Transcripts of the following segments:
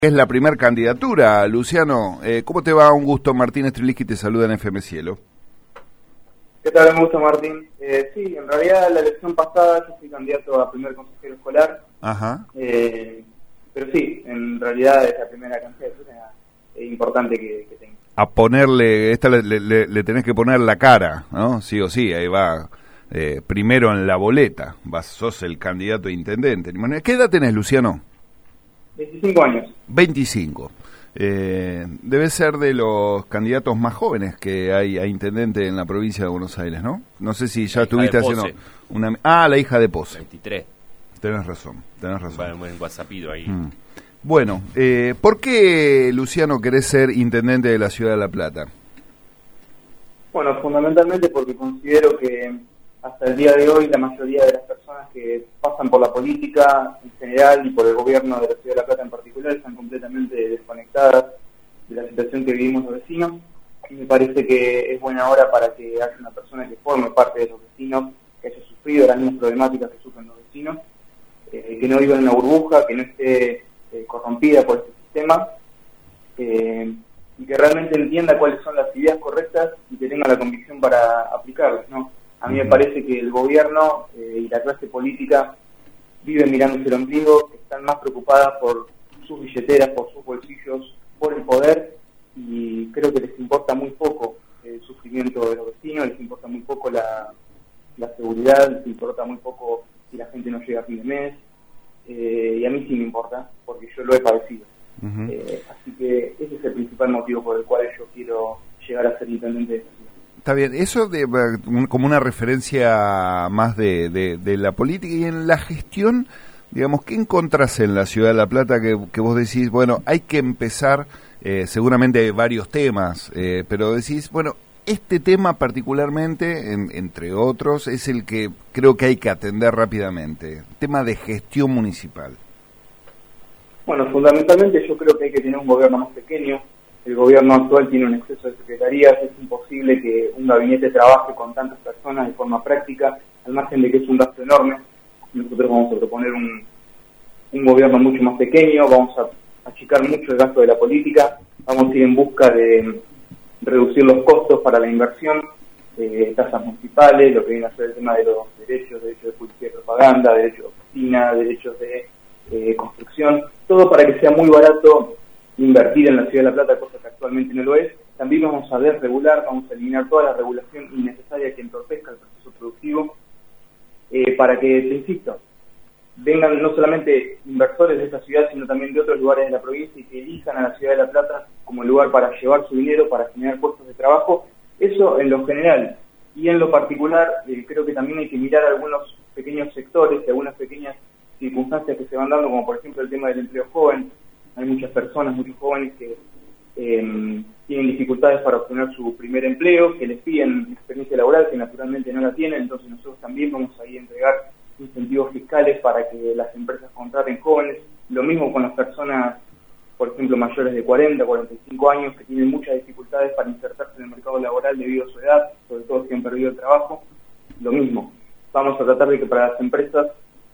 Es la primera candidatura, Luciano. ¿Cómo te va? Un gusto. Martín Streliski te saluda en FM Cielo. ¿Qué tal? Un gusto, Martín. Sí, en realidad la elección pasada yo fui candidato a primer consejero escolar. Ajá. Pero sí, en realidad es la primera candidatura importante que tengo. A ponerle, le tenés que poner la cara, ¿no? Sí o sí, ahí va. Primero en la boleta, sos el candidato a intendente. ¿Qué edad tenés, Luciano? 25 años. 25. Debe ser de los candidatos más jóvenes que hay a intendente en la provincia de Buenos Aires, ¿no? No sé si ya estuviste haciendo una... Ah, la hija de Pose. 23. Tenés razón. Bueno, buen WhatsAppito ahí. Bueno, ¿por qué, Luciano, querés ser intendente de la ciudad de La Plata? Bueno, fundamentalmente porque considero que hasta el día de hoy la mayoría de las personas que pasan por la política en general y por el gobierno de la ciudad de La Plata en particular están completamente desconectadas de la situación que vivimos los vecinos, y me parece que es buena hora para que haya una persona que forme parte de los vecinos, que haya sufrido las mismas problemáticas que sufren los vecinos, que no viva en una burbuja, que no esté corrompida por este sistema, y que realmente entienda cuáles son las ideas correctas y que tenga la convicción para aplicarlas, ¿no? A mí me parece que el gobierno y la clase política viven mirándose el ombligo, que están más preocupadas por sus billeteras, por sus bolsillos, por el poder, y creo que les importa muy poco el sufrimiento de los vecinos, les importa muy poco la seguridad, les importa muy poco si la gente no llega a fin de mes, y a mí sí me importa, porque yo lo he padecido. Así que ese es el principal motivo por el cual yo quiero llegar a ser intendente de esta ciudad. Está bien, eso como una referencia más de la política y en la gestión, digamos, ¿qué encontrás en la ciudad de La Plata que vos decís, bueno, hay que empezar, seguramente hay varios temas, pero decís, bueno, este tema particularmente, entre otros, es el que creo que hay que atender rápidamente, tema de gestión municipal? Bueno, fundamentalmente yo creo que hay que tener un gobierno más pequeño. El gobierno actual tiene un exceso de secretarías, es imposible que un gabinete trabaje con tantas personas de forma práctica, al margen de que es un gasto enorme. Nosotros vamos a proponer un gobierno mucho más pequeño, vamos a achicar mucho el gasto de la política, vamos a ir en busca de reducir los costos para la inversión, tasas municipales, lo que viene a ser el tema de los derechos de publicidad y propaganda, derechos de oficina, derechos de construcción, todo para que sea muy barato invertir en la ciudad de La Plata, cosa que actualmente no lo es. También vamos a desregular, vamos a eliminar toda la regulación innecesaria que entorpezca el proceso productivo, para que, te insisto, vengan no solamente inversores de esta ciudad, sino también de otros lugares de la provincia y que elijan a la ciudad de La Plata como lugar para llevar su dinero, para generar puestos de trabajo. Eso en lo general. Y en lo particular, creo que también hay que mirar algunos pequeños sectores y algunas pequeñas circunstancias que se van dando, como por ejemplo el tema del empleo joven. Hay muchas personas, muchos jóvenes que tienen dificultades para obtener su primer empleo, que les piden experiencia laboral, que naturalmente no la tienen, entonces nosotros también vamos a ir a entregar incentivos fiscales para que las empresas contraten jóvenes. Lo mismo con las personas, por ejemplo, mayores de 40, 45 años, que tienen muchas dificultades para insertarse en el mercado laboral debido a su edad, sobre todo si han perdido el trabajo. Lo mismo, vamos a tratar de que para las empresas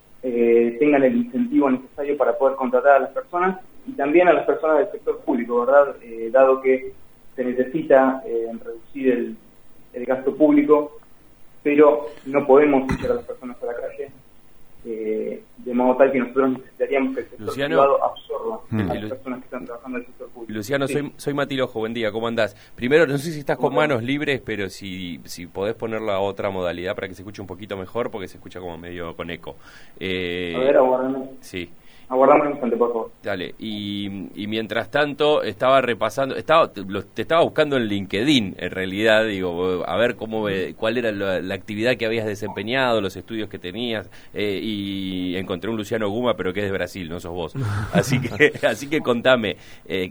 tengan el incentivo necesario para poder contratar a las personas y también a las personas del sector público, ¿verdad? Dado que se necesita reducir el gasto público, pero no podemos echar a las personas a la calle, de modo tal que nosotros necesitaríamos que el sector privado absorba a las personas que están trabajando en el sector público. Luciano, sí. soy Mati Lojo, buen día, ¿cómo andás? Primero, no sé si estás con manos libres, pero si podés ponerla a otra modalidad para que se escuche un poquito mejor, porque se escucha como medio con eco. A ver, aguardame. Sí. Aguardame un instante, por favor. Dale, y mientras tanto estaba repasando, te estaba buscando en LinkedIn, en realidad, digo, a ver cuál era la actividad que habías desempeñado, los estudios que tenías, y encontré un Luciano Guma, pero que es de Brasil, no sos vos. Así que contame,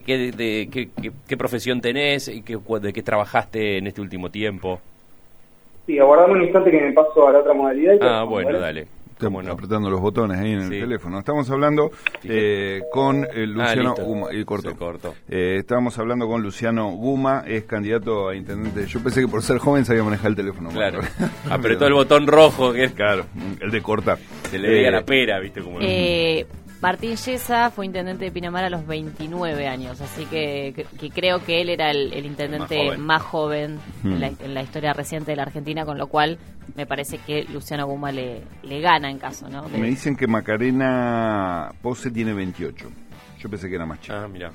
¿qué profesión tenés? ¿De qué trabajaste en este último tiempo? Sí, aguardame un instante que me paso a la otra modalidad. Bueno, dale. Estamos apretando los botones ahí en el teléfono. Estamos hablando con Luciano Guma. Y cortó. Estábamos hablando con Luciano Guma, es candidato a intendente. Yo pensé que por ser joven sabía manejar el teléfono. Claro. Apretó el botón rojo. Claro, el de cortar. Se le veía la pera, ¿viste? Como Martín Yesa fue intendente de Pinamar a los 29 años, así que creo que él era el intendente más joven en la historia reciente de la Argentina, con lo cual me parece que Luciano Guma le gana en caso, ¿no? Me dicen que Macarena Pose tiene 28. Yo pensé que era más chica. Ah, mira.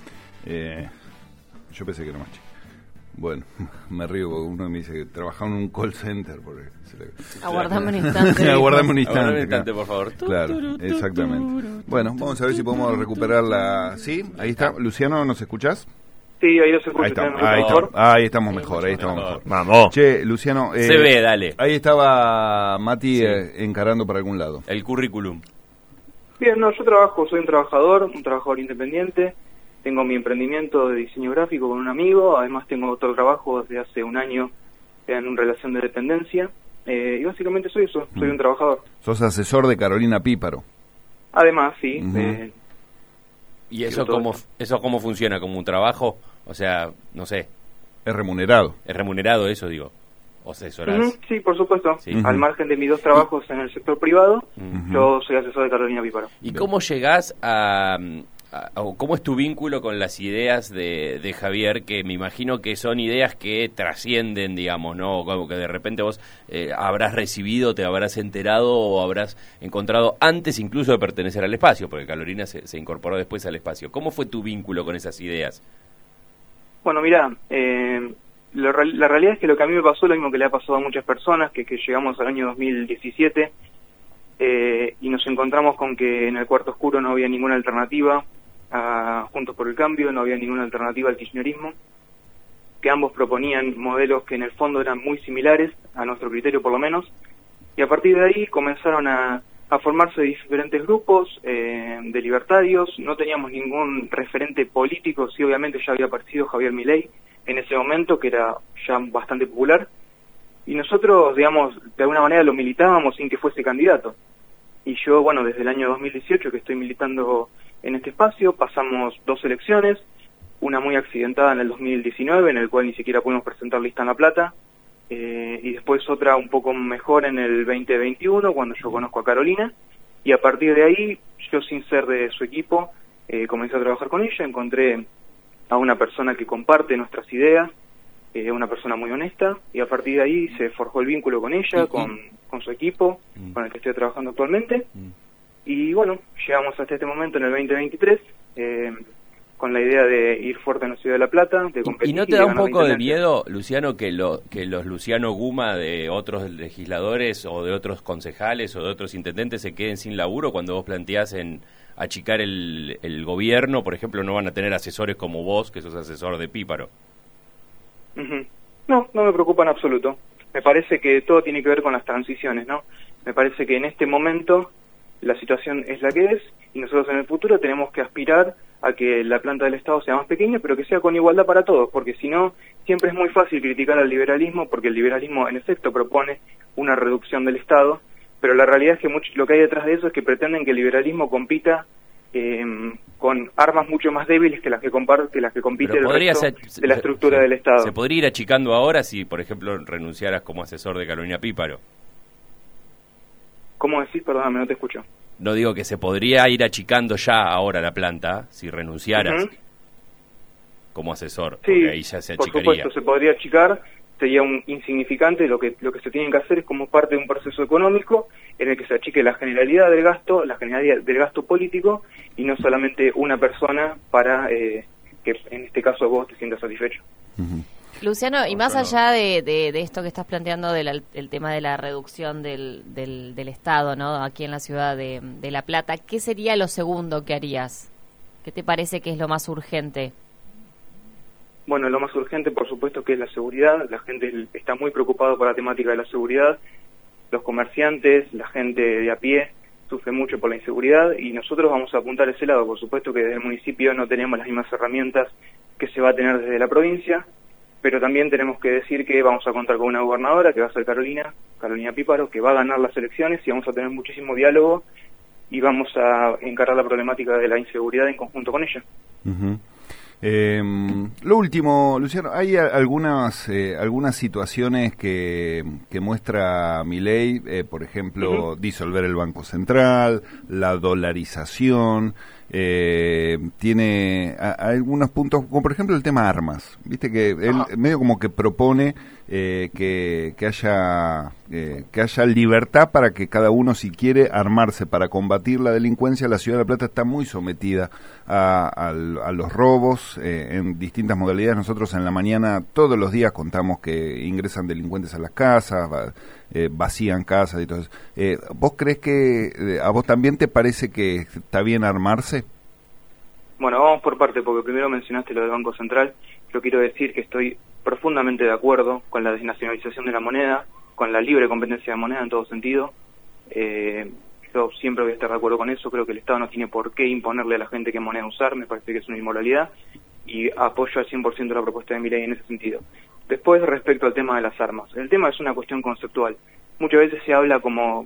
Yo pensé que era más chica. Bueno, me río porque uno me dice que trabajaba en un call center. Aguardame un instante. Aguardame un instante, por favor. Claro, exactamente. Bueno, vamos a ver si podemos recuperarla. ¿Sí? Ahí está. Luciano, ¿nos escuchás? Sí, ahí los escucho. Ahí estamos mejor, ahí estamos mejor. Vamos. Che, Luciano. Se ve, dale. Ahí estaba Mati encarando para algún lado. El currículum. Bien, no, yo soy un trabajador independiente. Tengo mi emprendimiento de diseño gráfico con un amigo, además tengo otro trabajo desde hace un año en relación de dependencia, y básicamente soy eso, soy un trabajador. ¿Sos asesor de Carolina Píparo? Además, sí. ¿Y eso cómo funciona? ¿Como un trabajo? O sea, no sé. ¿Es remunerado? ¿Es remunerado eso, digo? ¿O asesorás? Sí, por supuesto. Sí. Al margen de mis 2 trabajos en el sector privado, yo soy asesor de Carolina Píparo. ¿Y cómo llegás o cómo es tu vínculo con las ideas de Javier, que me imagino que son ideas que trascienden, digamos, ¿no? Como que de repente vos habrás recibido, te habrás enterado o habrás encontrado antes incluso de pertenecer al espacio, porque Carolina se incorporó después al espacio. ¿Cómo fue tu vínculo con esas ideas? Bueno, mira, la realidad es que lo que a mí me pasó, lo mismo que le ha pasado a muchas personas, que llegamos al año 2017 y nos encontramos con que en el cuarto oscuro no había ninguna alternativa a Juntos por el Cambio, no había ninguna alternativa al kirchnerismo, que ambos proponían modelos que en el fondo eran muy similares, a nuestro criterio por lo menos, y a partir de ahí comenzaron a formarse diferentes grupos de libertarios. No teníamos ningún referente político, sí, obviamente ya había aparecido Javier Milei en ese momento, que era ya bastante popular, y nosotros, digamos, de alguna manera lo militábamos sin que fuese candidato. Y yo, bueno, desde el año 2018 que estoy militando en este espacio, pasamos 2 elecciones, una muy accidentada en el 2019, en el cual ni siquiera pudimos presentar lista en La Plata, y después otra un poco mejor en el 2021, cuando yo conozco a Carolina, y a partir de ahí, yo sin ser de su equipo, comencé a trabajar con ella, encontré a una persona que comparte nuestras ideas, una persona muy honesta, y a partir de ahí se forjó el vínculo con ella, con su equipo, con el que estoy trabajando actualmente, y bueno, llegamos hasta este momento en el 2023, con la idea de ir fuerte en la ciudad de La Plata, de competir. ¿Y no te da un poco de miedo, Luciano, que los Luciano Guma de otros legisladores o de otros concejales o de otros intendentes se queden sin laburo cuando vos planteás en achicar el gobierno? Por ejemplo, no van a tener asesores como vos, que sos asesor de Píparo. No me preocupa en absoluto. Me parece que todo tiene que ver con las transiciones, ¿no? Me parece que en este momento la situación es la que es, y nosotros en el futuro tenemos que aspirar a que la planta del Estado sea más pequeña, pero que sea con igualdad para todos, porque si no, siempre es muy fácil criticar al liberalismo, porque el liberalismo en efecto propone una reducción del Estado, pero la realidad es que lo que hay detrás de eso es que pretenden que el liberalismo compita con armas mucho más débiles que las que compite el resto de la estructura del Estado. ¿Se podría ir achicando ahora si, por ejemplo, renunciaras como asesor de Carolina Píparo? ¿Cómo decís? Perdóname, no te escucho. No, digo que se podría ir achicando ya ahora la planta si renunciaras como asesor, porque ahí ya se achicaría. Por supuesto, se podría achicar, sería un insignificante. Lo que se tiene que hacer es como parte de un proceso económico en el que se achique la generalidad del gasto, la generalidad del gasto político, y no solamente una persona para que en este caso vos te sientas satisfecho. Luciano, y más allá de esto que estás planteando el tema de la reducción del Estado, ¿no? Aquí en la ciudad de La Plata, ¿qué sería lo segundo que harías? ¿Qué te parece que es lo más urgente? Bueno, lo más urgente, por supuesto, que es la seguridad. La gente está muy preocupada por la temática de la seguridad. Los comerciantes, la gente de a pie, sufre mucho por la inseguridad, y nosotros vamos a apuntar a ese lado. Por supuesto que desde el municipio no tenemos las mismas herramientas que se va a tener desde la provincia, pero también tenemos que decir que vamos a contar con una gobernadora que va a ser Carolina Píparo, que va a ganar las elecciones, y vamos a tener muchísimo diálogo y vamos a encarar la problemática de la inseguridad en conjunto con ella. Lo último, Luciano, hay algunas situaciones que muestra Milei, por ejemplo, disolver el Banco Central, la dolarización, tiene algunos puntos, como por ejemplo el tema armas. Viste que él medio como que propone que haya libertad para que cada uno, si quiere armarse para combatir la delincuencia. La Ciudad de La Plata está muy sometida a los robos en distintas modalidades. Nosotros en la mañana todos los días contamos que ingresan delincuentes a las casas, vacían casas y todo eso. ¿Vos crees que a vos también te parece que está bien armarse? Bueno, vamos por parte, porque primero mencionaste lo del Banco Central. Yo quiero decir que estoy profundamente de acuerdo con la desnacionalización de la moneda, con la libre competencia de moneda en todo sentido. Yo siempre voy a estar de acuerdo con eso. Creo que el Estado no tiene por qué imponerle a la gente qué moneda usar. Me parece que es una inmoralidad y apoyo al 100% la propuesta de Milei en ese sentido. Después, respecto al tema de las armas. El tema es una cuestión conceptual. Muchas veces se habla como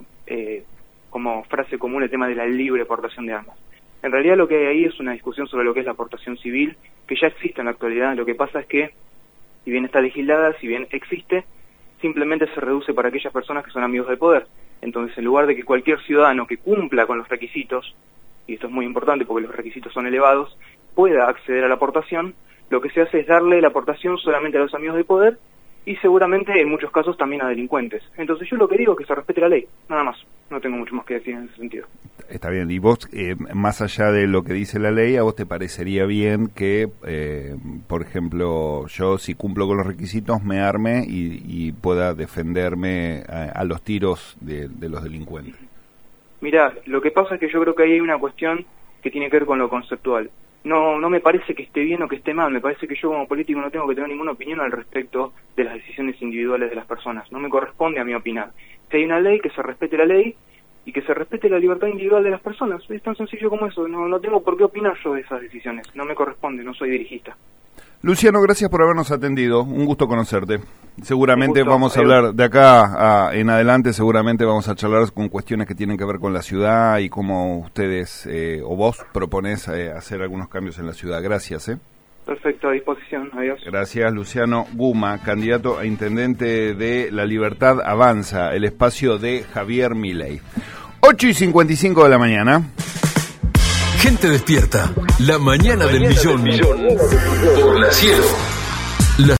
frase común el tema de la libre portación de armas. En realidad lo que hay ahí es una discusión sobre lo que es la portación civil, que ya existe en la actualidad. Lo que pasa es que, si bien está legislada, si bien existe, simplemente se reduce para aquellas personas que son amigos del poder. Entonces, en lugar de que cualquier ciudadano que cumpla con los requisitos, y esto es muy importante porque los requisitos son elevados, pueda acceder a la aportación, lo que se hace es darle la aportación solamente a los amigos del poder y seguramente en muchos casos también a delincuentes. Entonces yo lo que digo es que se respete la ley, nada más. No tengo mucho más que decir en ese sentido. Está bien. Y vos, más allá de lo que dice la ley, ¿a vos te parecería bien que, por ejemplo, yo si cumplo con los requisitos me arme y pueda defenderme a los tiros de los delincuentes? Mirá, lo que pasa es que yo creo que ahí hay una cuestión que tiene que ver con lo conceptual. No me parece que esté bien o que esté mal. Me parece que yo como político no tengo que tener ninguna opinión al respecto de las decisiones individuales de las personas. No me corresponde a mí opinar. Si hay una ley, que se respete la ley y que se respete la libertad individual de las personas. Es tan sencillo como eso. No tengo por qué opinar yo de esas decisiones. No me corresponde, no soy dirigista. Luciano, gracias por habernos atendido. Un gusto conocerte. Seguramente gusto, vamos a hablar de acá en adelante, seguramente vamos a charlar con cuestiones que tienen que ver con la ciudad y cómo ustedes o vos proponés hacer algunos cambios en la ciudad. Gracias. Perfecto, a disposición. Adiós. Gracias, Luciano Guma, candidato a intendente de La Libertad Avanza, el espacio de Javier Milei. 8:55 de la mañana. Gente despierta. La mañana del millón. Por la Cielo.